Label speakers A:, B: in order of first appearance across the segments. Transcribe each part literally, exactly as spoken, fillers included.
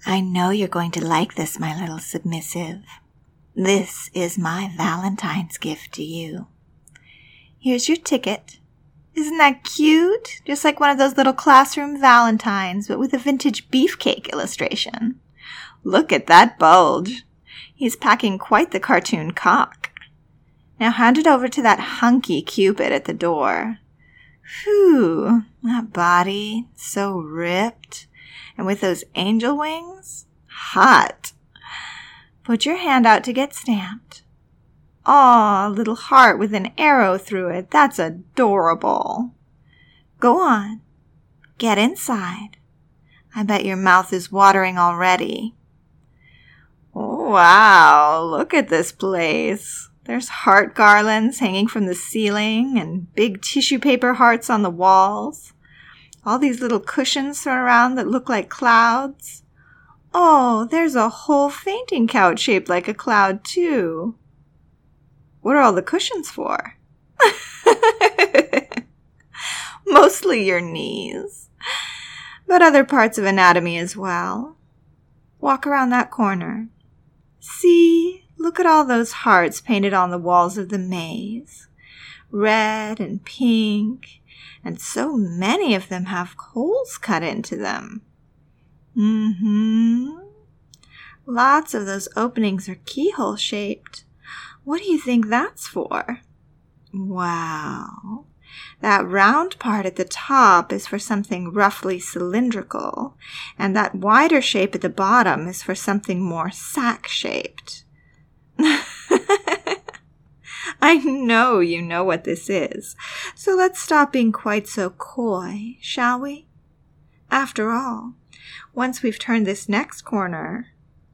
A: I know you're going to like this, my little submissive. This is my Valentine's gift to you. Here's your ticket. Isn't that cute? Just like one of those little classroom valentines, but with a vintage beefcake illustration. Look at that bulge. He's packing quite the cartoon cock. Now hand it over to that hunky Cupid at the door. Phew, that body, so ripped. And with those angel wings, hot. Put your hand out to get stamped. Aw, a little heart with an arrow through it. That's adorable. Go on. Get inside. I bet your mouth is watering already. Wow, look at this place. There's heart garlands hanging from the ceiling and big tissue paper hearts on the walls. All these little cushions thrown around that look like clouds. Oh, there's a whole fainting couch shaped like a cloud, too. What are all the cushions for? Mostly your knees, but other parts of anatomy as well. Walk around that corner. See, look at all those hearts painted on the walls of the maze. Red and pink, and so many of them have holes cut into them. Mm-hmm. Lots of those openings are keyhole shaped. What do you think that's for? Wow. That round part at the top is for something roughly cylindrical, and that wider shape at the bottom is for something more sack-shaped. I know you know what this is, so let's stop being quite so coy, shall we? After all, once we've turned this next corner...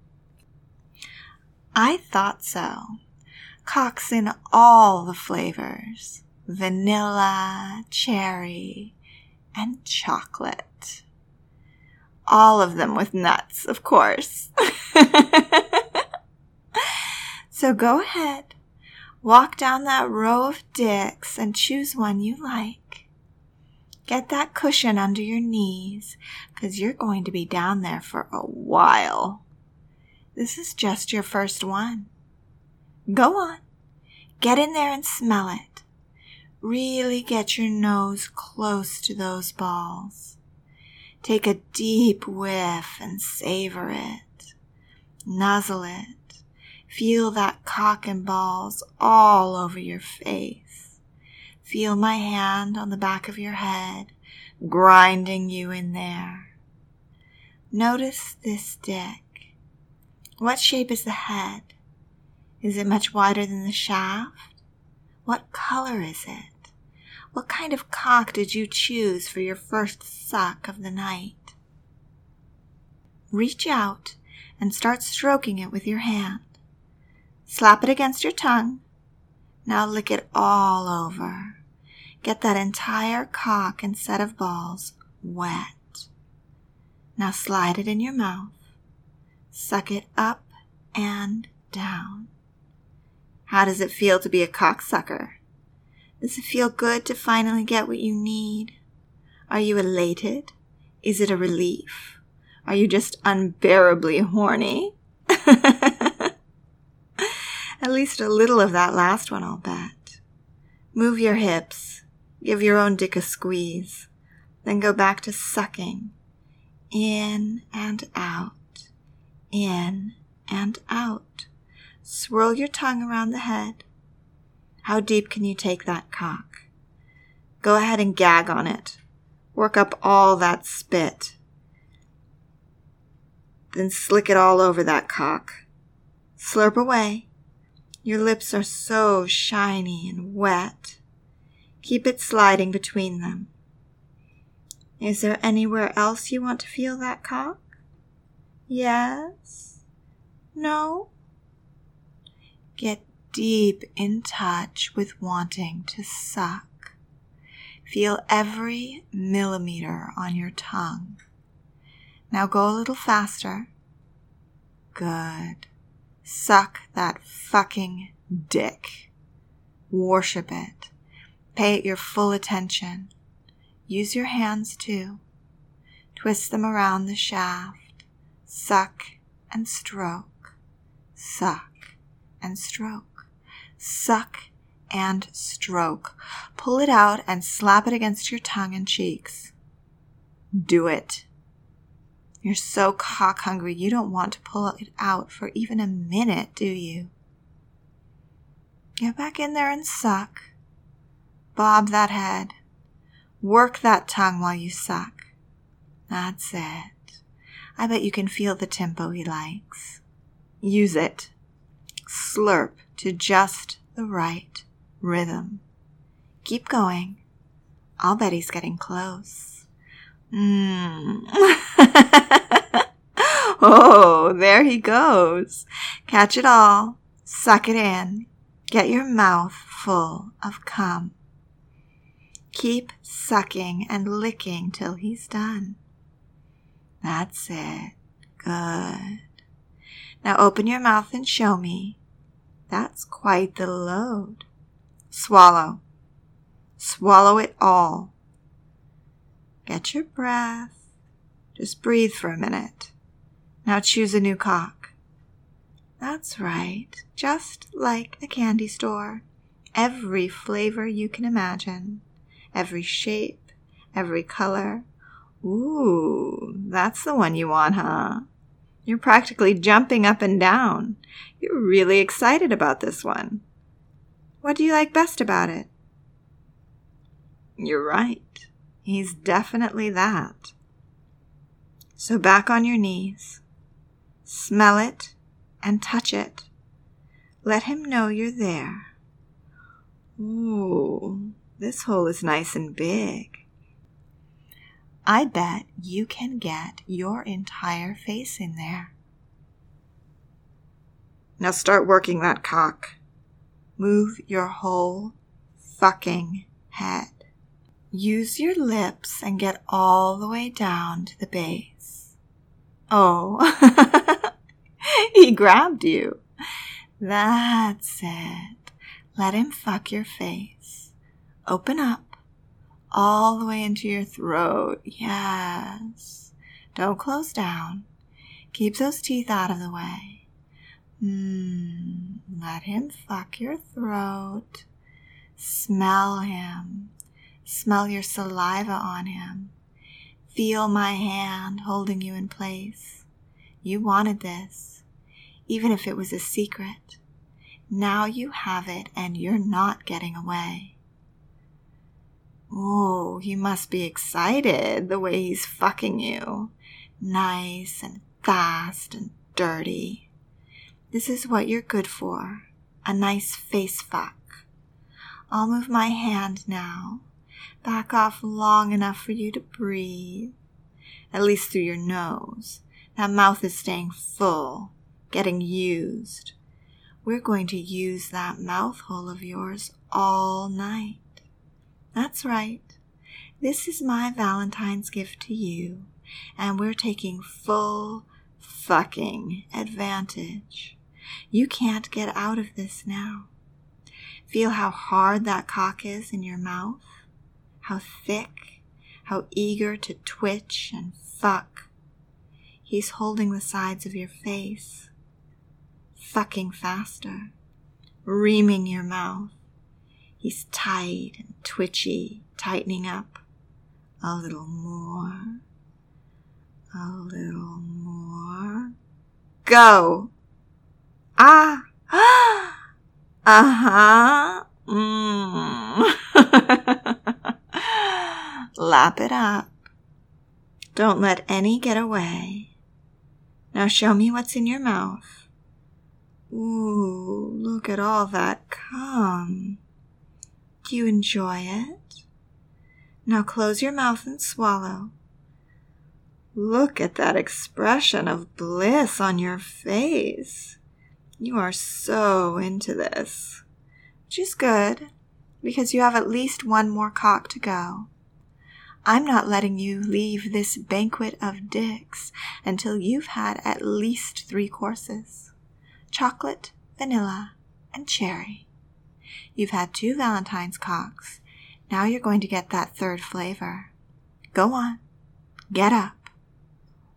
A: I thought so. Cocks in all the flavors. Vanilla, cherry, and chocolate. All of them with nuts, of course. So go ahead, walk down that row of dicks and choose one you like. Get that cushion under your knees, because you're going to be down there for a while. This is just your first one. Go on, get in there and smell it. Really get your nose close to those balls. Take a deep whiff and savor it. Nuzzle it. Feel that cock and balls all over your face. Feel my hand on the back of your head, grinding you in there. Notice this dick. What shape is the head? Is it much wider than the shaft? What color is it? What kind of cock did you choose for your first suck of the night? Reach out and start stroking it with your hand. Slap it against your tongue. Now lick it all over. Get that entire cock and set of balls wet. Now slide it in your mouth. Suck it up and down. How does it feel to be a cocksucker? Does it feel good to finally get what you need? Are you elated? Is it a relief? Are you just unbearably horny? At least a little of that last one, I'll bet. Move your hips. Give your own dick a squeeze. Then go back to sucking. In and out. In and out. Swirl your tongue around the head. How deep can you take that cock? Go ahead and gag on it. Work up all that spit. Then slick it all over that cock. Slurp away. Your lips are so shiny and wet. Keep it sliding between them. Is there anywhere else you want to feel that cock? Yes? No? Get deep in touch with wanting to suck. Feel every millimeter on your tongue. Now go a little faster. Good. Suck that fucking dick. Worship it. Pay it your full attention. Use your hands too. Twist them around the shaft. Suck and stroke. Suck and stroke. Suck and stroke. Pull it out and slap it against your tongue and cheeks. Do it. You're so cock hungry you don't want to pull it out for even a minute, do you? Get back in there and suck. Bob that head. Work that tongue while you suck. That's it. I bet you can feel the tempo he likes. Use it. Slurp to just the right rhythm. Keep going. I'll bet he's getting close. Mmm. Oh, there he goes. Catch it all. Suck it in. Get your mouth full of cum. Keep sucking and licking till he's done. That's it. Good. Now open your mouth and show me. That's quite the load. Swallow. Swallow it all. Get your breath. Just breathe for a minute. Now choose a new cock. That's right. Just like a candy store. Every flavor you can imagine. Every shape. Every color. Ooh, that's the one you want, huh? You're practically jumping up and down. You're really excited about this one. What do you like best about it? You're right. He's definitely that. So back on your knees. Smell it and touch it. Let him know you're there. Ooh, this hole is nice and big. I bet you can get your entire face in there. Now start working that cock. Move your whole fucking head. Use your lips and get all the way down to the base. Oh, he grabbed you. That's it. Let him fuck your face. Open up. All the way into your throat. Yes. Don't close down. Keep those teeth out of the way. Mmm. Let him fuck your throat. Smell him. Smell your saliva on him. Feel my hand holding you in place. You wanted this, even if it was a secret. Now you have it and you're not getting away. Oh, he must be excited the way he's fucking you. Nice and fast and dirty. This is what you're good for. A nice face fuck. I'll move my hand now. Back off long enough for you to breathe. At least through your nose. That mouth is staying full, getting used. We're going to use that mouth hole of yours all night. That's right. This is my Valentine's gift to you, and we're taking full fucking advantage. You can't get out of this now. Feel how hard that cock is in your mouth, how thick, how eager to twitch and fuck. He's holding the sides of your face, fucking faster, reaming your mouth. He's tight and twitchy, tightening up. A little more. A little more. Go! Ah! Uh-huh. Mmm. Lap it up. Don't let any get away. Now show me what's in your mouth. Ooh, look at all that cum. Do you enjoy it? Now close your mouth and swallow. Look at that expression of bliss on your face. You are so into this, which is good because you have at least one more cock to go. I'm not letting you leave this banquet of dicks until you've had at least three courses. Chocolate, vanilla, and cherry. You've had two Valentine's cocks. Now you're going to get that third flavor. Go on. Get up.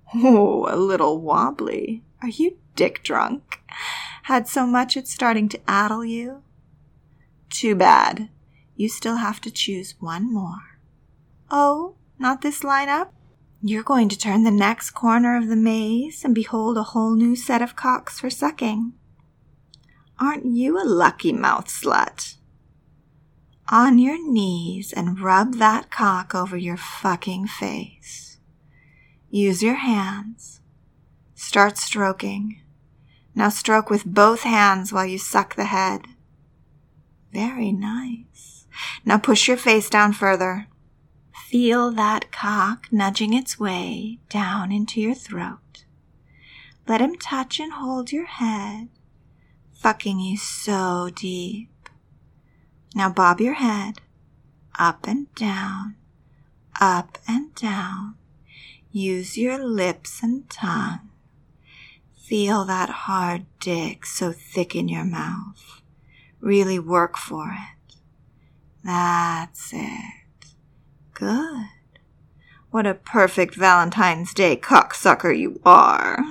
A: Oh, a little wobbly. Are you dick drunk? Had so much it's starting to addle you? Too bad. You still have to choose one more. Oh, not this lineup? You're going to turn the next corner of the maze and behold a whole new set of cocks for sucking. Aren't you a lucky mouth slut? On your knees and rub that cock over your fucking face. Use your hands. Start stroking. Now stroke with both hands while you suck the head. Very nice. Now push your face down further. Feel that cock nudging its way down into your throat. Let him touch and hold your head, fucking you so deep. Now bob your head, up and down, up and down. Use your lips and tongue. Feel that hard dick so thick in your mouth. Really work for it. That's it. Good. What a perfect Valentine's Day cocksucker you are.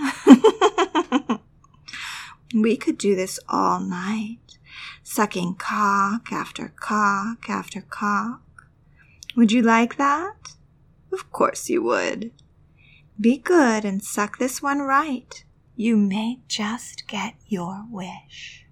A: We could do this all night, sucking cock after cock after cock. Would you like that? Of course you would. Be good and suck this one right. You may just get your wish.